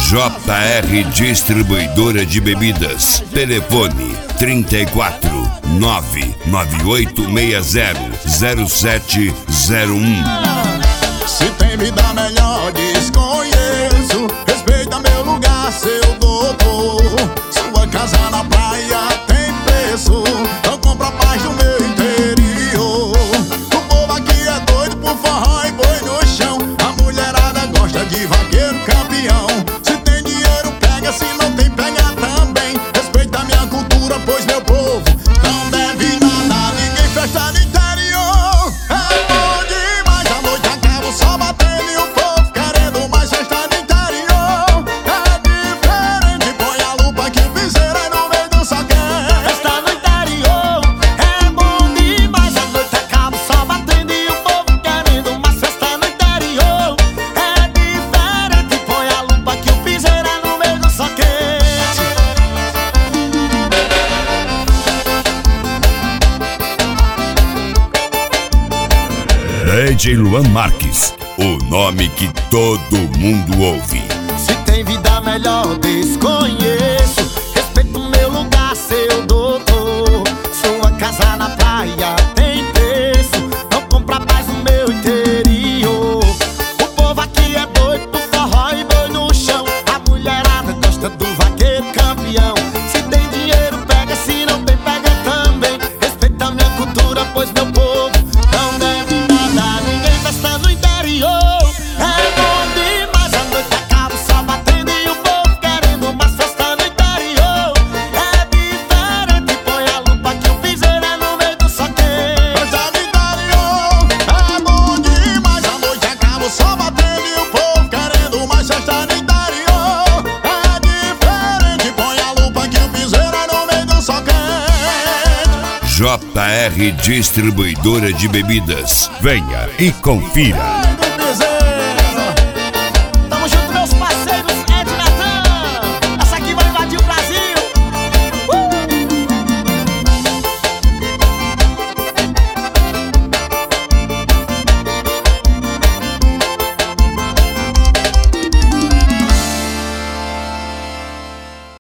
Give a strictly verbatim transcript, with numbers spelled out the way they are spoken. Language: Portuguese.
J R Distribuidora de Bebidas. Telefone trinta e quatro, nove nove oito seis zero, zero sete zero um. Se tem vida melhor, desconheço. Respeita meu lugar, seu doutor. Sua casa na praia tem preço. Não compra paz do meu interior. O povo aqui é doido por forró e boi no chão. A mulherada gosta de vaqueiro campeão. Se tem dinheiro pega, se não tem pega também. Respeita minha cultura, pois meu povo não deve nada. Ninguém festa no interior. É bom demais, a noite acaba só batendo e o povo querendo mais festa no interior. É diferente, põe a lupa que o piseiro é no meio do saquete. Festa no interior é bom demais, a noite acaba só batendo e o povo querendo mais festa no interior. É diferente, põe a lupa que o piseiro é no meio do saquete. D J Luan Marques, o nome que todo mundo ouve. Se tem vida melhor, desconheço. Respeito o meu lugar, seu doutor. Sua casa na praia tem preço. Não compra paz no meu interior. O povo aqui é doido por forró e boi no chão. A mulherada gosta do vaqueiro campeão. Se tem dinheiro pega, se não tem pega também. Respeita a minha cultura, pois meu povo não deve nada. Ninguém festa no interior. É bom demais, a noite acaba só batendo e o povo querendo mais festa no interior. É diferente, põe a lupa que o piseiro é no meio do saquete. Festa no interior é bom demais, a noite acaba só batendo e o povo querendo mais festa no interior. É diferente, põe a lupa que o piseiro é no meio do saquete. J R Distribuidora de Bebidas. Venha e confira.